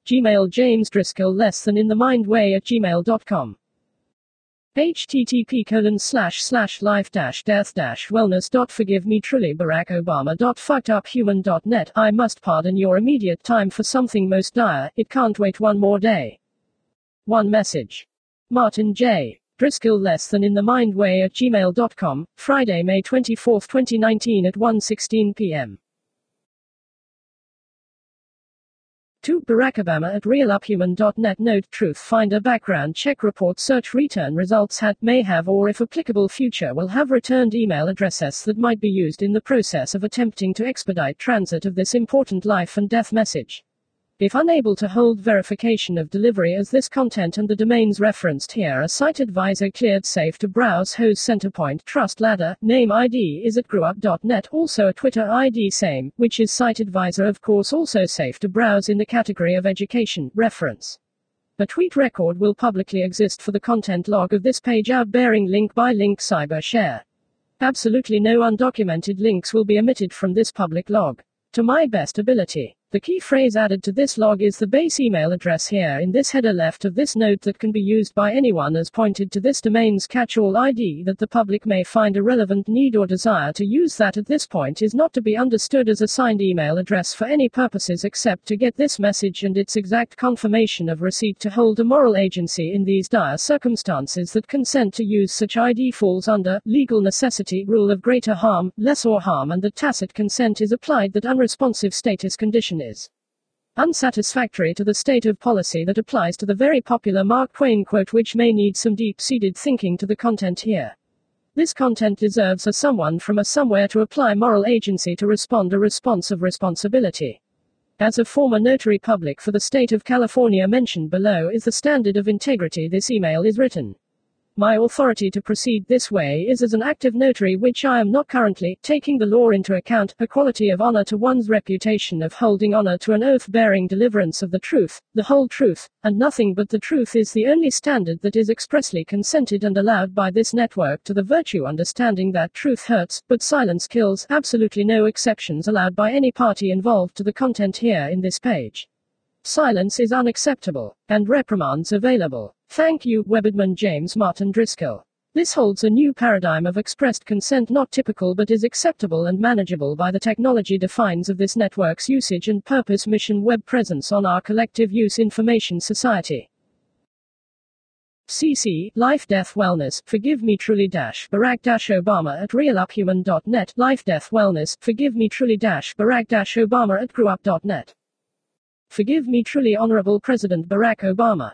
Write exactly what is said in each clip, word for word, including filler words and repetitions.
Gmail James Driscoll less than in the mind way at gmail dot com. http colon slash slash life dash death dash wellness dot forgive me truly Barack Obama dot fucked up human dot net. I must pardon your immediate time for something most dire. It can't wait one more day. One message. Martin J. Driscoll less than in the mind way at gmail dot com, Friday, May twenty-fourth, twenty nineteen at one sixteen p m To Barack Obama at real up human dot net. Note: Truth Finder background check report search return results had, may have, or if applicable future will have returned email addresses that might be used in the process of attempting to expedite transit of this important life and death message. If unable to hold verification of delivery as this content and the domains referenced here are SiteAdvisor cleared safe to browse host Centerpoint Trust Ladder, name I D is at grewup dot net, also a Twitter I D same, which is SiteAdvisor of course also safe to browse in the category of education, reference. A tweet record will publicly exist for the content log of this page out bearing link by link cyber share. Absolutely no undocumented links will be omitted from this public log. To my best ability. The key phrase added to this log is the base email address here in this header left of this note that can be used by anyone as pointed to this domain's catch-all I D that the public may find a relevant need or desire to use. That at this point is not to be understood as a signed email address for any purposes except to get this message and its exact confirmation of receipt to hold a moral agency in these dire circumstances. That consent to use such I D falls under legal necessity, rule of greater harm, lesser harm, and that tacit consent is applied that unresponsive status condition is unsatisfactory to the state of policy that applies to the very popular Mark Twain quote, which may need some deep-seated thinking to the content here. This content deserves a someone from a somewhere to apply moral agency to respond a response of responsibility. As a former notary public for the state of California mentioned below is the standard of integrity this email is written. My authority to proceed this way is as an active notary, which I am not currently, taking the law into account, a quality of honor to one's reputation of holding honor to an oath-bearing deliverance of the truth, the whole truth, and nothing but the truth is the only standard that is expressly consented and allowed by this network to the virtue understanding that truth hurts, but silence kills, absolutely no exceptions allowed by any party involved to the content here in this page. Silence is unacceptable, and reprimands available. Thank you, Webadman James Martin Driscoll. This holds a new paradigm of expressed consent, not typical but is acceptable and manageable by the technology defines of this network's usage and purpose, mission, web presence on our collective use information society. C C, Life Death Wellness, Forgive Me Truly dash Barack dash Obama at real up human dot net, Life Death Wellness, Forgive Me Truly dash Barack dash Obama at grewup dot net. Forgive me truly Honorable President Barack Obama.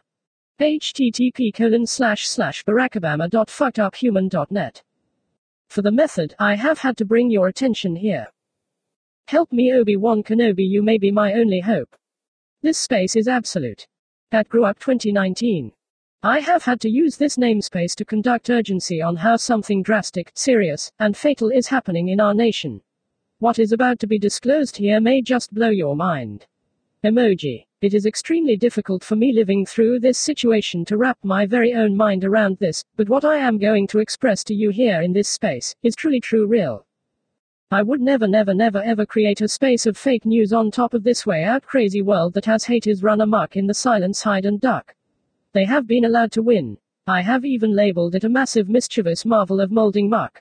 http colon slash slash barackobama dot fucked up human dot net. For the method, I have had to bring your attention here. Help me Obi-Wan Kenobi, you may be my only hope. This space is absolute. At grewup twenty nineteen. I have had to use this namespace to conduct urgency on how something drastic, serious, and fatal is happening in our nation. What is about to be disclosed here may just blow your mind. Emoji. It is extremely difficult for me living through this situation to wrap my very own mind around this, but what I am going to express to you here in this space is truly true real. I would never never never ever create a space of fake news on top of this way out crazy world that has haters run amok in the silence, hide and duck. They have been allowed to win. I have even labeled it a massive mischievous marvel of molding muck.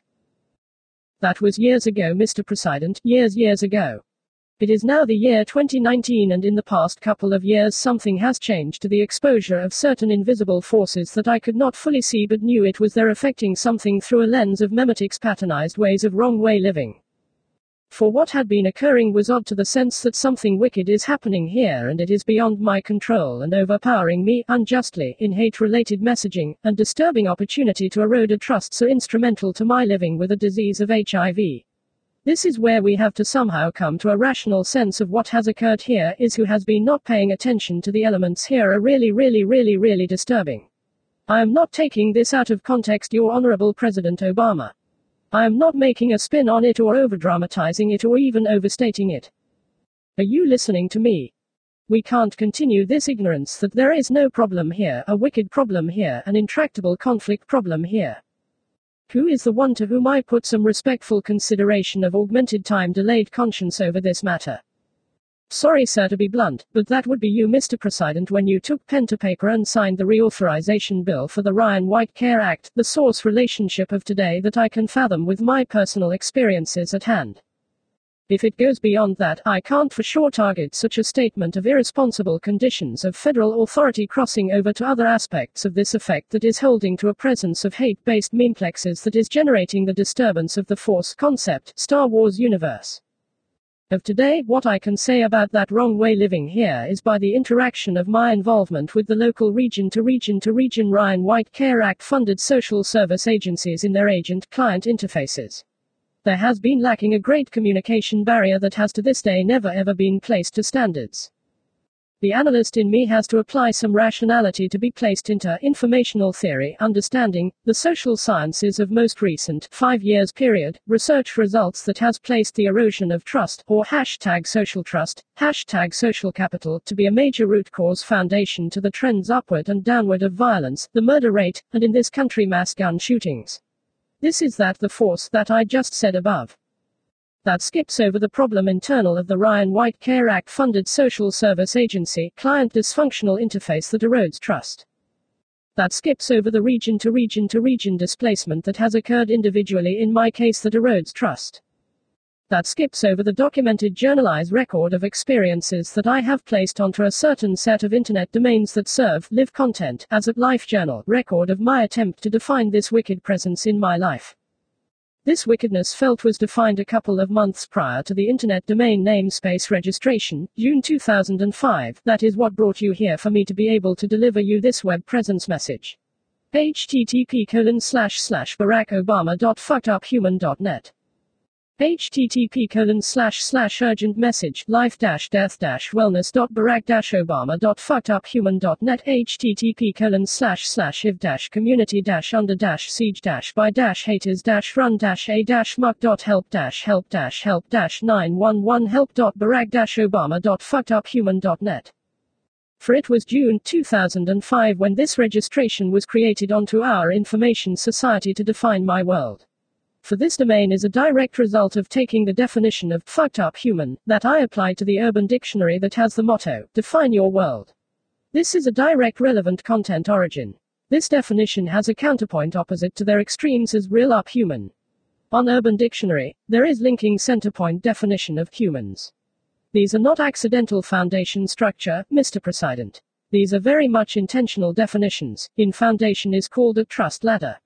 That was years ago, Mister President, years years ago. It is now the year twenty nineteen, and in the past couple of years something has changed to the exposure of certain invisible forces that I could not fully see but knew it was there, affecting something through a lens of memetics, patternized ways of wrong way living. For what had been occurring was odd to the sense that something wicked is happening here and it is beyond my control and overpowering me unjustly in hate-related messaging and disturbing opportunity to erode a trust so instrumental to my living with a disease of H I V. This is where we have to somehow come to a rational sense of what has occurred here is who has been not paying attention to the elements here are really really really really disturbing. I am not taking this out of context, Your Honorable President Obama. I am not making a spin on it or overdramatizing it or even overstating it. Are you listening to me? We can't continue this ignorance that there is no problem here, a wicked problem here, an intractable conflict problem here. Who is the one to whom I put some respectful consideration of augmented time delayed conscience over this matter? Sorry, sir, to be blunt, but that would be you, Mister President, when you took pen to paper and signed the reauthorization bill for the Ryan White Care Act, the source relationship of today that I can fathom with my personal experiences at hand. If it goes beyond that, I can't for sure target such a statement of irresponsible conditions of federal authority crossing over to other aspects of this effect that is holding to a presence of hate-based memeplexes that is generating the disturbance of the Force concept, Star Wars universe. Of today, what I can say about that wrong way living here is by the interaction of my involvement with the local region to region to region Ryan White Care Act funded social service agencies in their agent-client interfaces. There has been lacking a great communication barrier that has to this day never ever been placed to standards. The analyst in me has to apply some rationality to be placed into informational theory, understanding the social sciences of most recent five years period research results that has placed the erosion of trust, or hashtag social trust, hashtag social capital, to be a major root cause foundation to the trends upward and downward of violence, the murder rate, and in this country mass gun shootings. This is that the force that I just said above. That skips over the problem internal of the Ryan White Care Act funded social service agency client dysfunctional interface that erodes trust. That skips over the region to region to region displacement that has occurred individually in my case that erodes trust. That skips over the documented journalized record of experiences that I have placed onto a certain set of internet domains that serve live content as a life journal record of my attempt to define this wicked presence in my life. This wickedness felt was defined a couple of months prior to the internet domain namespace registration, June two thousand five. That is what brought you here for me to be able to deliver you this web presence message. http colon slash slash barackobama.fuckeduphuman.net http colon slash slash urgent message life dash death dash wellness dot barack dash obama dot fuckeduphuman dot net http colon slash slash if dash community dash under dash siege dash by dash haters dash run dash a dash muck dot help dash help dash help dash nine one one help dot barack dash obama dot fuckeduphuman dot net. For it was June two thousand five when this registration was created onto our information society to define my world. For this domain is a direct result of taking the definition of fucked up human that I applied to the Urban Dictionary that has the motto, define your world. This is a direct relevant content origin. This definition has a counterpoint opposite to their extremes as real up human. On Urban Dictionary, there is linking centerpoint definition of humans. These are not accidental foundation structure, Mister President. These are very much intentional definitions. In foundation is called a trust ladder.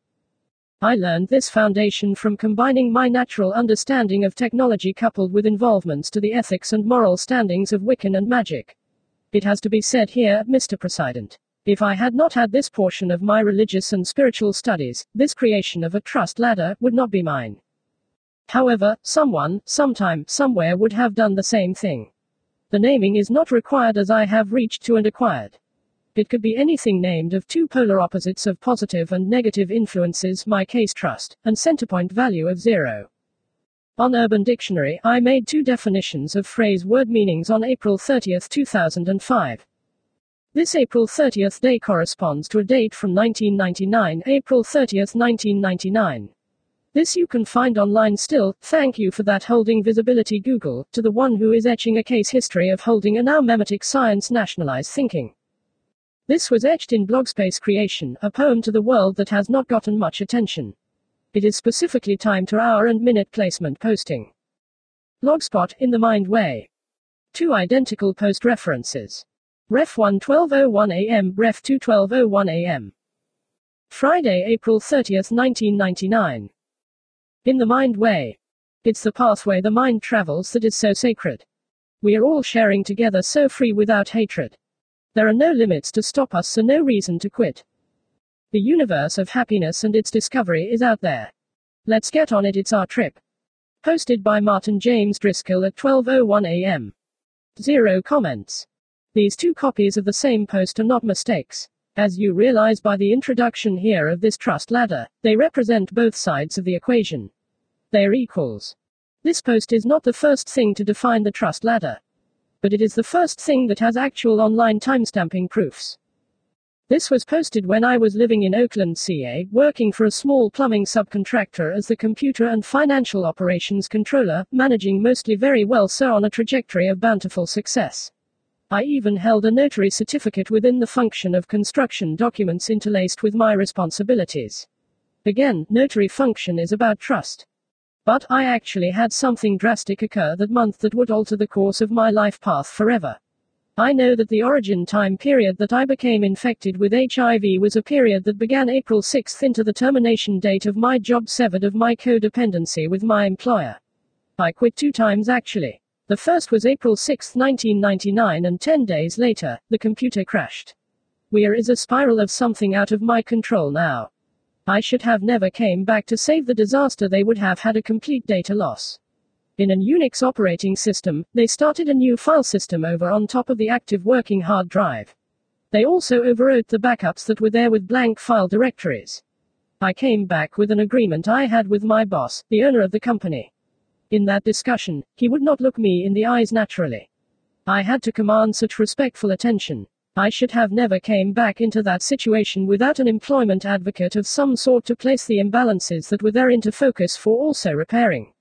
I learned this foundation from combining my natural understanding of technology coupled with involvements to the ethics and moral standings of Wiccan and magic. It has to be said here, Mister President. If I had not had this portion of my religious and spiritual studies, this creation of a trust ladder would not be mine. However, someone, sometime, somewhere would have done the same thing. The naming is not required as I have reached to and acquired. It could be anything named of two polar opposites of positive and negative influences, my case trust, and centerpoint value of zero. On Urban Dictionary, I made two definitions of phrase word meanings on April thirtieth two thousand five. This April thirtieth day corresponds to a date from nineteen ninety-nine, April thirtieth nineteen ninety-nine. This you can find online still, thank you for that holding visibility Google, to the one who is etching a case history of holding a now memetic science nationalized thinking. This was etched in Blogspace Creation, a poem to the world that has not gotten much attention. It is specifically timed to hour and minute placement posting. Blogspot, in the mind way. Two identical post references. Ref one twelve oh one a m, Ref two twelve oh one a m. Friday, April thirtieth nineteen ninety-nine. In the mind way. It's the pathway the mind travels that is so sacred. We are all sharing together so free without hatred. There are no limits to stop us, so no reason to quit. The universe of happiness and its discovery is out there. Let's get on it, it's our trip. Posted by Martin James Driscoll at twelve oh one a m. Zero comments. These two copies of the same post are not mistakes. As you realize by the introduction here of this trust ladder, they represent both sides of the equation. They're equals. This post is not the first thing to define the trust ladder. But it is the first thing that has actual online timestamping proofs. This was posted when I was living in Oakland, C A, working for a small plumbing subcontractor as the computer and financial operations controller, managing mostly very well, so on a trajectory of bountiful success. I even held a notary certificate within the function of construction documents interlaced with my responsibilities. Again, notary function is about trust. But I actually had something drastic occur that month that would alter the course of my life path forever. I know that the origin time period that I became infected with H I V was a period that began April sixth into the termination date of my job, severed of my codependency with my employer. I quit two times actually. The first was April sixth, nineteen ninety-nine, and ten days later, the computer crashed. Where is a spiral of something out of my control now. I should have never came back to save the disaster. They would have had a complete data loss. In an Unix operating system, they started a new file system over on top of the active working hard drive. They also overwrote the backups that were there with blank file directories. I came back with an agreement I had with my boss, the owner of the company. In that discussion, he would not look me in the eyes naturally. I had to command such respectful attention. I should have never came back into that situation without an employment advocate of some sort to place the imbalances that were there into focus for also repairing.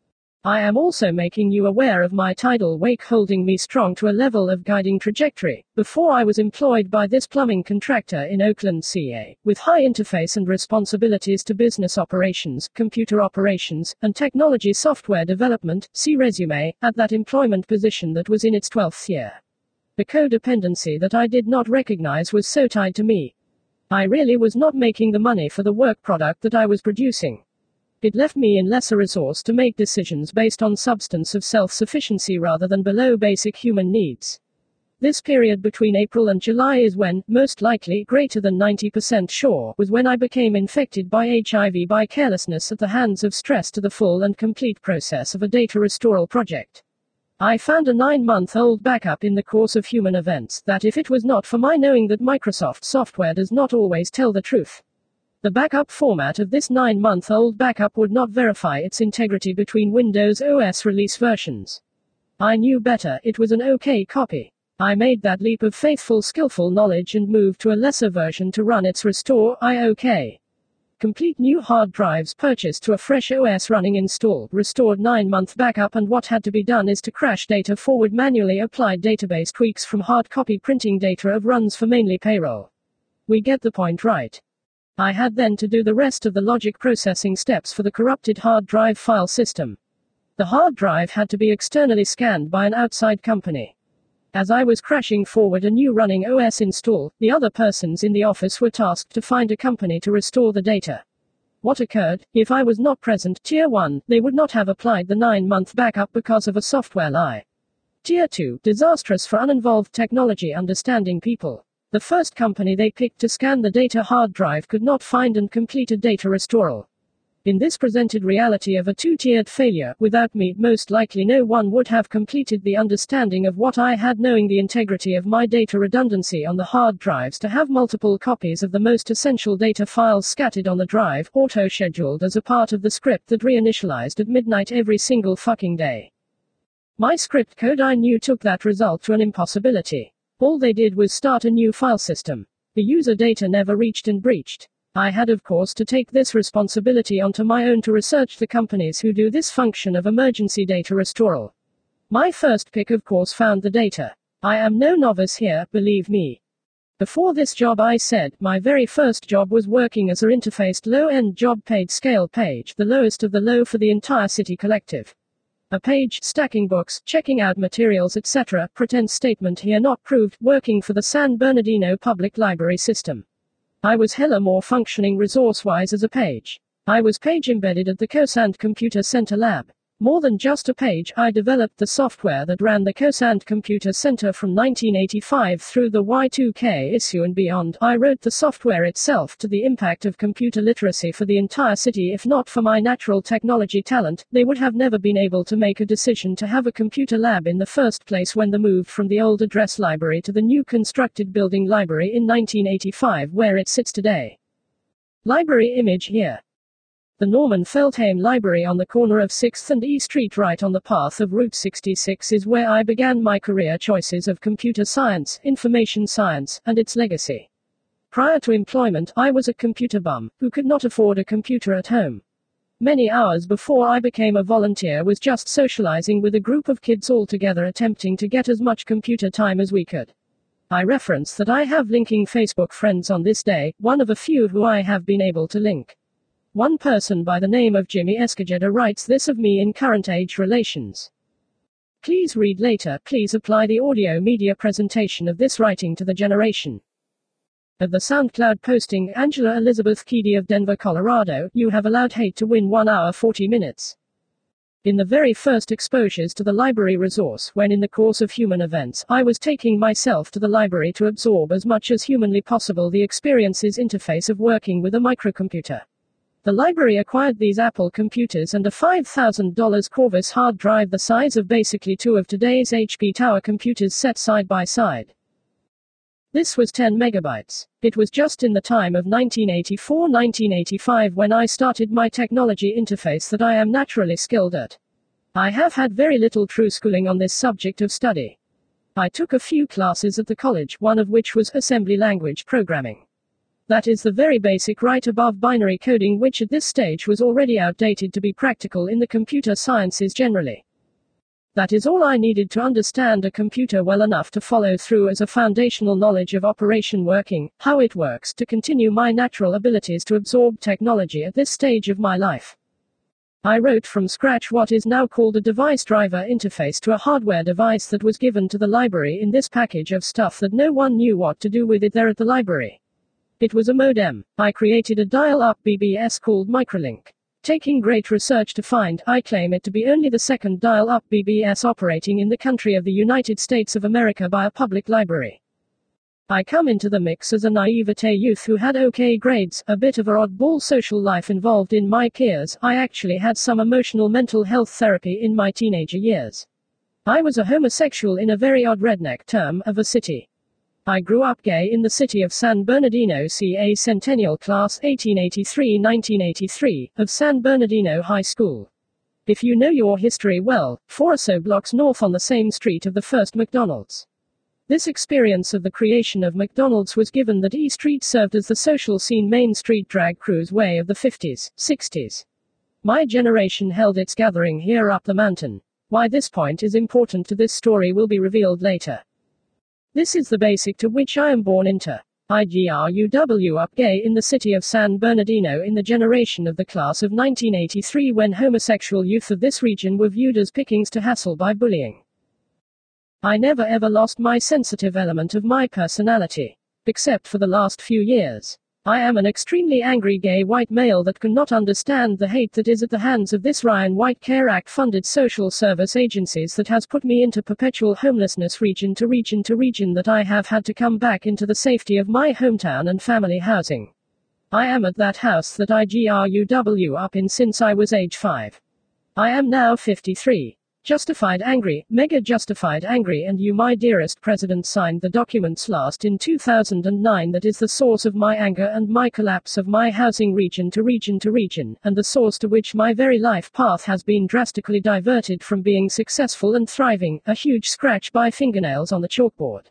I am also making you aware of my tidal wake holding me strong to a level of guiding trajectory. Before I was employed by this plumbing contractor in Oakland, C A, with high interface and responsibilities to business operations, computer operations, and technology software development, see resume, at that employment position that was in its twelfth year. The codependency that I did not recognize was so tied to me. I really was not making the money for the work product that I was producing. It left me in lesser resource to make decisions based on substance of self-sufficiency rather than below basic human needs. This period between April and July is when, most likely greater than ninety percent sure, was when I became infected by H I V by carelessness at the hands of stress to the full and complete process of a data restoral project. I found a nine-month-old backup in the course of human events that if it was not for my knowing that Microsoft software does not always tell the truth, the backup format of this nine-month-old backup would not verify its integrity between Windows O S release versions. I knew better. It was an okay copy. I made that leap of faithful, skillful knowledge and moved to a lesser version to run its restore I O K. Complete new hard drives purchased to a fresh O S running install, restored nine-month backup, and what had to be done is to crash data forward, manually applied database tweaks from hard copy printing data of runs for mainly payroll. We get the point, right? I had then to do the rest of the logic processing steps for the corrupted hard drive file system. The hard drive had to be externally scanned by an outside company. As I was crashing forward a new running O S install, the other persons in the office were tasked to find a company to restore the data. What occurred? If I was not present, Tier one, they would not have applied the nine-month backup because of a software lie. Tier two, disastrous for uninvolved technology understanding people. The first company they picked to scan the data hard drive could not find and complete a data restoral. In this presented reality of a two-tiered failure, without me, most likely no one would have completed the understanding of what I had, knowing the integrity of my data redundancy on the hard drives to have multiple copies of the most essential data files scattered on the drive, auto-scheduled as a part of the script that reinitialized at midnight every single fucking day. My script code, I knew, took that result to an impossibility. All they did was start a new file system. The user data never reached and breached. I had, of course, to take this responsibility onto my own to research the companies who do this function of emergency data restoral. My first pick, of course, found the data. I am no novice here, believe me. Before this job, I said, my very first job was working as a interfaced low-end job paid scale page, the lowest of the low for the entire city collective. A page, stacking books, checking out materials, et cetera. Pretend statement here not proved, working for the San Bernardino Public Library system. I was hella more functioning resource-wise as a page. I was page embedded at the Cosand Computer Center lab. More than just a page, I developed the software that ran the Cosand Computer Center from nineteen eighty-five through the Y two K issue and beyond. I wrote the software itself. To the impact of computer literacy for the entire city. If not for my natural technology talent, they would have never been able to make a decision to have a computer lab in the first place when they moved from the old address library to the new constructed building library in nineteen eighty-five, where it sits today. Library image here. The Norman Feldheim Library on the corner of sixth and E Street right on the path of Route sixty-six is where I began my career choices of computer science, information science, and its legacy. Prior to employment, I was a computer bum, who could not afford a computer at home. Many hours before I became a volunteer was just socializing with a group of kids all together attempting to get as much computer time as we could. I reference that I have linking Facebook friends on this day, one of a few who I have been able to link. One person by the name of Jimmy Escajeda writes this of me in Current Age Relations. Please read later. Please apply the audio media presentation of this writing to the generation. At the SoundCloud posting, Angela Elizabeth Keedy of Denver, Colorado, you have allowed hate to win one hour forty minutes. In the very first exposures to the library resource, when in the course of human events, I was taking myself to the library to absorb as much as humanly possible the experiences interface of working with a microcomputer. The library acquired these Apple computers and a five thousand dollars Corvus hard drive the size of basically two of today's H P Tower computers set side by side. This was ten megabytes. It was just in the time of nineteen eighty-four to nineteen eighty-five when I started my technology interface that I am naturally skilled at. I have had very little true schooling on this subject of study. I took a few classes at the college, one of which was assembly language programming. That is the very basic right above binary coding, which at this stage was already outdated to be practical in the computer sciences generally. That is all I needed to understand a computer well enough to follow through as a foundational knowledge of operation working, how it works, to continue my natural abilities to absorb technology at this stage of my life. I wrote from scratch what is now called a device driver interface to a hardware device that was given to the library in this package of stuff that no one knew what to do with it there at the library. It was a modem. I created a dial-up B B S called Microlink. Taking great research to find, I claim it to be only the second dial-up B B S operating in the country of the United States of America by a public library. I come into the mix as a naivete youth who had okay grades, a bit of a oddball social life involved in my peers. I actually had some emotional mental health therapy in my teenager years. I was a homosexual in a very odd redneck term of a city. I grew up gay in the city of San Bernardino, C A Centennial Class eighteen eighty-three to nineteen eighty-three, of San Bernardino High School. If you know your history well, four or so blocks north on the same street of the first McDonald's. This experience of the creation of McDonald's was given that E Street served as the social scene Main Street drag cruise way of the fifties, sixties. My generation held its gathering here up the mountain. Why this point is important to this story will be revealed later. This is the basic to which I am born into. I grew up gay in the city of San Bernardino in the generation of the class of nineteen eighty-three when homosexual youth of this region were viewed as pickings to hassle by bullying. I never ever lost my sensitive element of my personality. Except for the last few years. I am an extremely angry gay white male that cannot understand the hate that is at the hands of this Ryan White Care Act funded social service agencies that has put me into perpetual homelessness region to region to region that I have had to come back into the safety of my hometown and family housing. I am at that house that I grew up in since I was age five. I am now fifty-three. Justified angry, mega justified angry, and you, my dearest president, signed the documents last in two thousand nine that is the source of my anger and my collapse of my housing region to region to region, and the source to which my very life path has been drastically diverted from being successful and thriving, a huge scratch by fingernails on the chalkboard.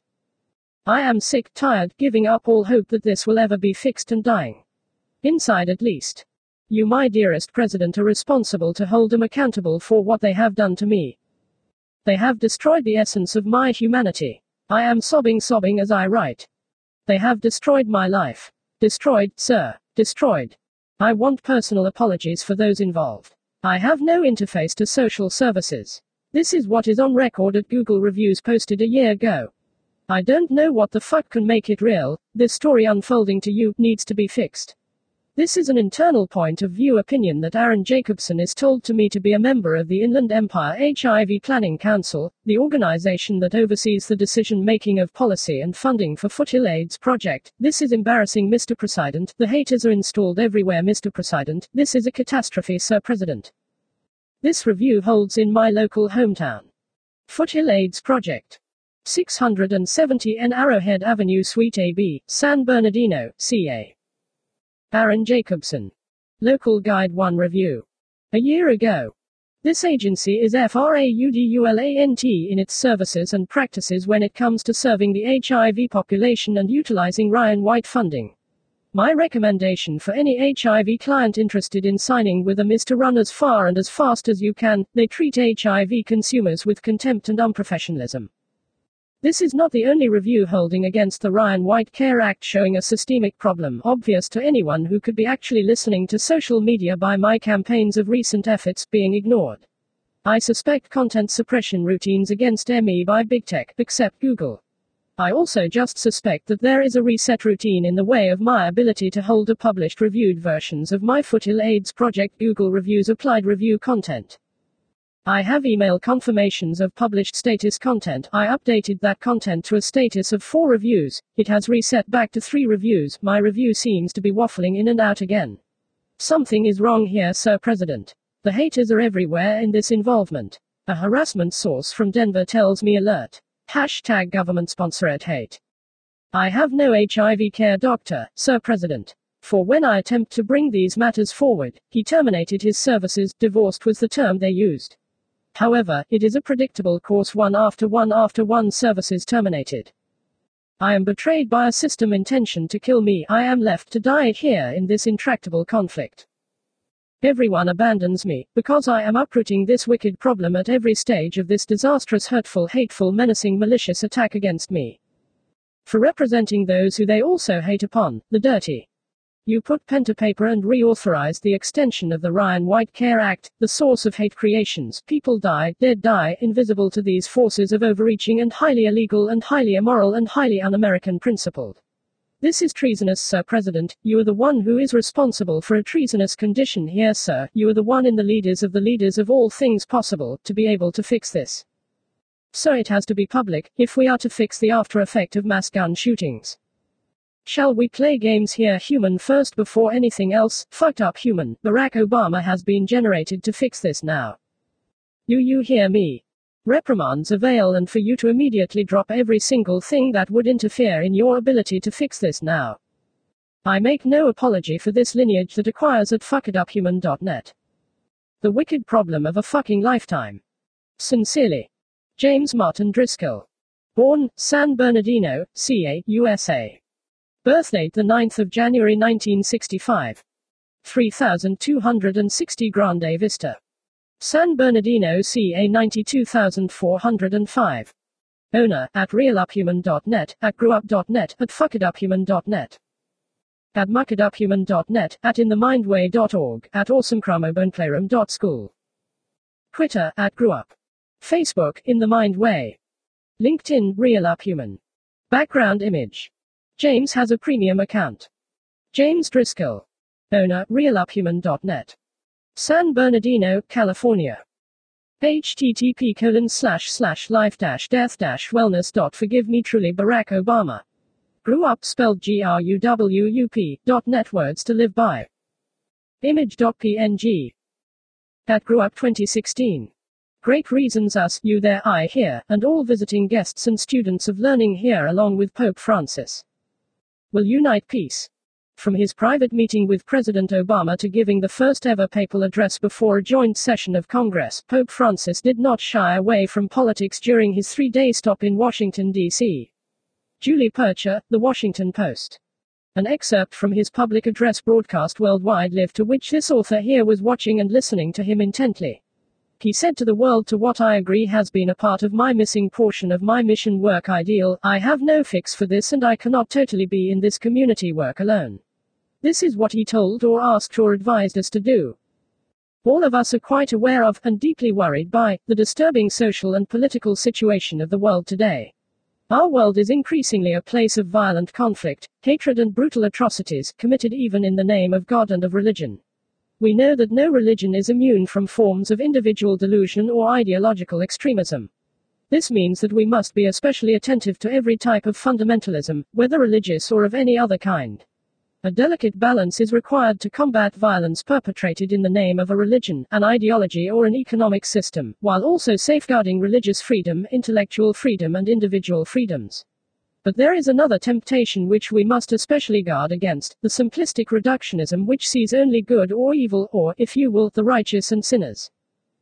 I am sick, tired, giving up all hope that this will ever be fixed and dying. Inside at least. You, my dearest president, are responsible to hold them accountable for what they have done to me. They have destroyed the essence of my humanity. I am sobbing, sobbing as I write. They have destroyed my life. Destroyed, sir. Destroyed. I want personal apologies for those involved. I have no interface to social services. This is what is on record at Google reviews posted a year ago. I don't know what the fuck can make it real. This story unfolding to you needs to be fixed. This is an internal point of view opinion that Aaron Jacobson is told to me to be a member of the Inland Empire H I V Planning Council, the organization that oversees the decision-making of policy and funding for Foothill AIDS Project. This is embarrassing, Mister President. The haters are installed everywhere, Mister President. This is a catastrophe, Sir President. This review holds in my local hometown. Foothill AIDS Project. six hundred seventy N Arrowhead Avenue, Suite A B, San Bernardino, C A Aaron Jacobson. Local Guide one Review. A year ago. This agency is fraudulent in its services and practices when it comes to serving the H I V population and utilizing Ryan White funding. My recommendation for any H I V client interested in signing with them is to run as far and as fast as you can. They treat H I V consumers with contempt and unprofessionalism. This is not the only review holding against the Ryan White Care Act showing a systemic problem obvious to anyone who could be actually listening to social media by my campaigns of recent efforts being ignored. I suspect content suppression routines against M E by big tech, except Google. I also just suspect that there is a reset routine in the way of my ability to hold a published reviewed versions of my Footil AIDS project Google Reviews applied review content. I have email confirmations of published status content. I updated that content to a status of four reviews. It has reset back to three reviews. My review seems to be waffling in and out again. Something is wrong here, Sir President. The haters are everywhere in this involvement. A harassment source from Denver tells me alert. Hashtag government sponsored hate. I have no H I V care doctor, Sir President. For when I attempt to bring these matters forward, he terminated his services. Divorced was the term they used. However, it is a predictable course, one after one after one services terminated. I am betrayed by a system intention to kill me. I am left to die here in this intractable conflict. Everyone abandons me, because I am uprooting this wicked problem at every stage of this disastrous, hurtful, hateful, menacing, malicious attack against me. For representing those who they also hate upon, the dirty. You put pen to paper and reauthorized the extension of the Ryan White Care Act, the source of hate creations. People die, dead die, invisible to these forces of overreaching and highly illegal and highly immoral and highly un-American principled. This is treasonous, Sir President. You are the one who is responsible for a treasonous condition here, sir. You are the one in the leaders of the leaders of all things possible to be able to fix this. So it has to be public, if we are to fix the after effect of mass gun shootings. Shall we play games here? Human first before anything else. Fucked up human. Barack Obama has been generated to fix this now. Do you hear me? Reprimands avail and for you to immediately drop every single thing that would interfere in your ability to fix this now. I make no apology for this lineage that acquires at fuckeduphuman dot net. The wicked problem of a fucking lifetime. Sincerely. James Martin Driscoll. Born, San Bernardino, C A, U S A. Birthdate the ninth of January nineteen sixty-five. three thousand two hundred sixty Grande Vista. San Bernardino, C A ninety-two thousand four hundred five. Owner, at realuphuman dot net, at growup dot net, at fuckeduphuman dot net. At muckeduphuman dot net, at inthemindway dot org, at awesomecramoboneplayroom dot school. Twitter, at growup. Facebook, In the Mind Way. LinkedIn, realuphuman. Background image. James has a premium account. James Driscoll. Owner, realuphuman dot net. San Bernardino, California. http colon slash slash life dash death dash wellness dot forgive me truly Barack Obama. Grew up spelled G R U W U P, dot net words to live by. Image.png. At Grew Up twenty sixteen. Great reasons us, you there, I here, and all visiting guests and students of learning here along with Pope Francis. Will unite peace. From his private meeting with President Obama to giving the first ever papal address before a joint session of Congress, Pope Francis did not shy away from politics during his three-day stop in Washington, D C Julie Percher, The Washington Post. An excerpt from his public address broadcast worldwide live to which this author here was watching and listening to him intently. He said to the world, to what I agree has been a part of my missing portion of my mission work ideal. I have no fix for this and I cannot totally be in this community work alone. This is what he told or asked or advised us to do. All of us are quite aware of, and deeply worried by, the disturbing social and political situation of the world today. Our world is increasingly a place of violent conflict, hatred and brutal atrocities, committed even in the name of God and of religion. We know that no religion is immune from forms of individual delusion or ideological extremism. This means that we must be especially attentive to every type of fundamentalism, whether religious or of any other kind. A delicate balance is required to combat violence perpetrated in the name of a religion, an ideology or an economic system, while also safeguarding religious freedom, intellectual freedom and individual freedoms. But there is another temptation which we must especially guard against, the simplistic reductionism which sees only good or evil or, if you will, the righteous and sinners.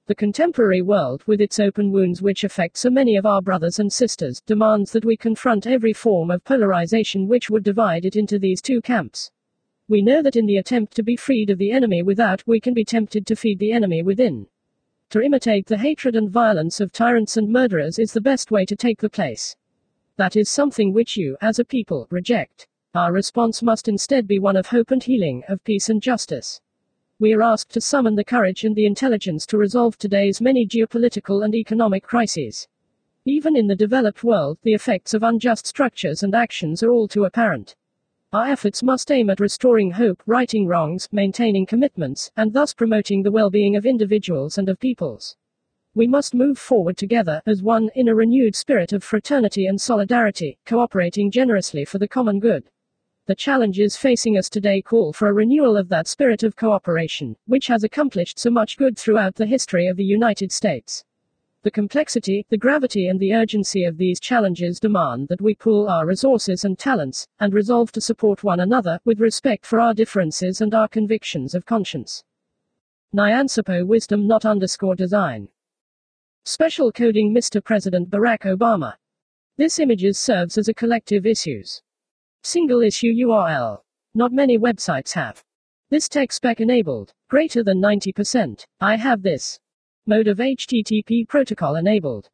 The contemporary world, with its open wounds which affect so many of our brothers and sisters, demands that we confront every form of polarization which would divide it into these two camps. We know that in the attempt to be freed of the enemy without, we can be tempted to feed the enemy within. To imitate the hatred and violence of tyrants and murderers is the best way to take the place. That is something which you, as a people, reject. Our response must instead be one of hope and healing, of peace and justice. We are asked to summon the courage and the intelligence to resolve today's many geopolitical and economic crises. Even in the developed world, the effects of unjust structures and actions are all too apparent. Our efforts must aim at restoring hope, righting wrongs, maintaining commitments, and thus promoting the well-being of individuals and of peoples. We must move forward together, as one, in a renewed spirit of fraternity and solidarity, cooperating generously for the common good. The challenges facing us today call for a renewal of that spirit of cooperation, which has accomplished so much good throughout the history of the United States. The complexity, the gravity and the urgency of these challenges demand that we pool our resources and talents, and resolve to support one another, with respect for our differences and our convictions of conscience. Nyansapo wisdom not underscore design. Special coding Mister President Barack Obama. This images serves as a collective issues. Single issue U R L. Not many websites have. This tech spec enabled. Greater than ninety percent. I have this. Mode of H T T P protocol enabled.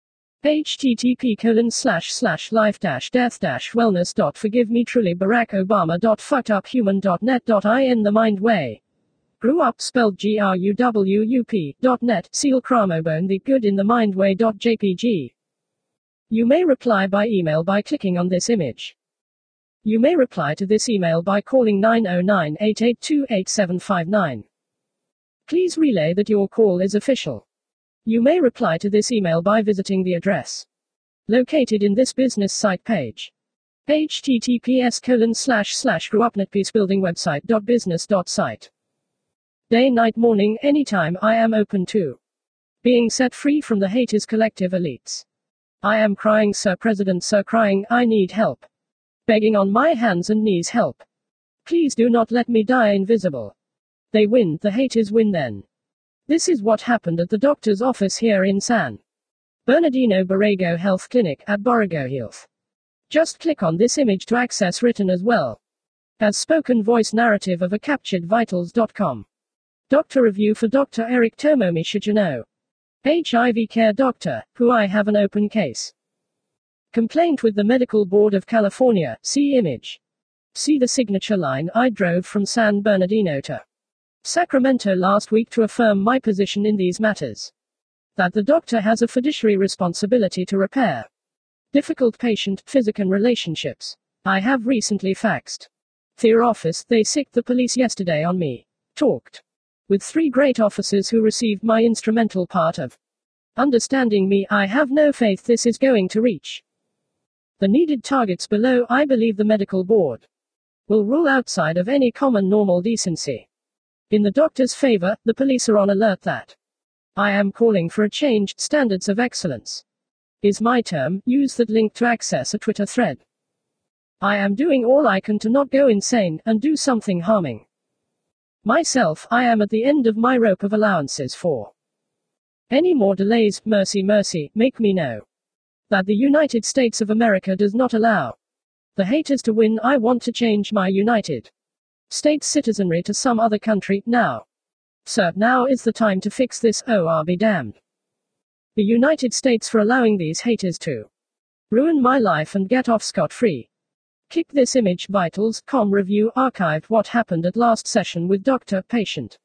H T T P colon slash slash life dash death dash wellness dot forgive me truly Barack Obama dot fucked up human dot net dot in the mind way. Grew up spelled G R U W U P dot net seal cramobone the good in the mind way dot J P G. You may reply by email by clicking on this image. You may reply to this email by calling nine oh nine, eight eight two, eight seven five nine. Please relay that your call is official. You may reply to this email by visiting the address located in this business site page. https colon slash slash growupnetpeacebuildingwebsite.business.site. Day, night, morning, anytime, I am open to being set free from the haters collective elites. I am crying, Sir President, Sir, crying, I need help. Begging on my hands and knees, help. Please do not let me die invisible. They win, the haters win then. This is what happened at the doctor's office here in San Bernardino Borrego Health Clinic at Borrego Health. Just click on this image to access written as well as spoken voice narrative of a captured vitals dot com. Doctor review for Doctor Eric Tomomi Shijano. H I V care doctor, who I have an open case. Complaint with the Medical Board of California, see image. See the signature line, I drove from San Bernardino to Sacramento last week to affirm my position in these matters. That the doctor has a fiduciary responsibility to repair difficult patient-physician relationships. I have recently faxed their office, they sicked the police yesterday on me. Talked with three great officers who received my instrumental part of understanding me. I have no faith this is going to reach the needed targets below. I believe the medical board will rule outside of any common normal decency. In the doctor's favor, the police are on alert that I am calling for a change. Standards of excellence is my term. Use that link to access a Twitter thread. I am doing all I can to not go insane and do something harming myself. I am at the end of my rope of allowances for any more delays. Mercy, mercy, make me know that the United States of America does not allow the haters to win. I want to change my United States citizenry to some other country, now. Sir, now is the time to fix this, or I'll be damned. The United States for allowing these haters to ruin my life and get off scot-free. Kick this image vitals dot com review archived what happened at last session with doctor patient.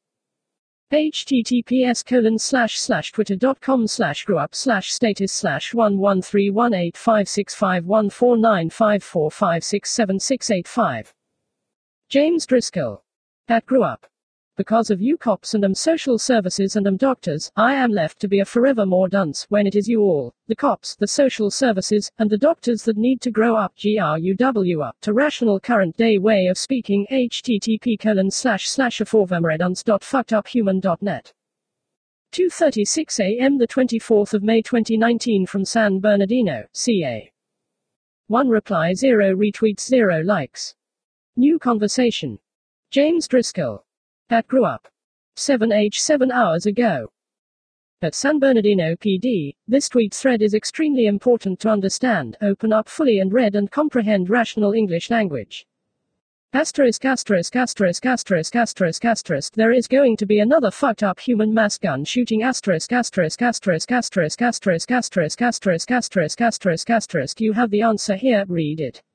https colon slash slash twitter.com slash growup slash status slash one one three one eight five six five one four nine five four five six seven six eight five. James Driscoll. At Growup. Because of you cops and um social services and um doctors, I am left to be a forever more dunce when it is you all, the cops, the social services, and the doctors that need to grow up. Grow up to rational current day way of speaking. http colon slash slash aforvemredunce dot fucked up human dot net. two thirty-six a m the twenty-fourth of May twenty nineteen from San Bernardino, C A. one reply, zero retweets, zero likes. New conversation. James Driscoll. At Growup. seven h seven hours ago. At San Bernardino P D, this tweet thread is extremely important to understand, open up fully and read and comprehend rational English language. Asterisk asterisk asterisk asterisk asterisk asterisk there is going to be another fucked up human mass gun shooting asterisk asterisk asterisk asterisk asterisk asterisk asterisk asterisk asterisk asterisk you have the answer here, read it.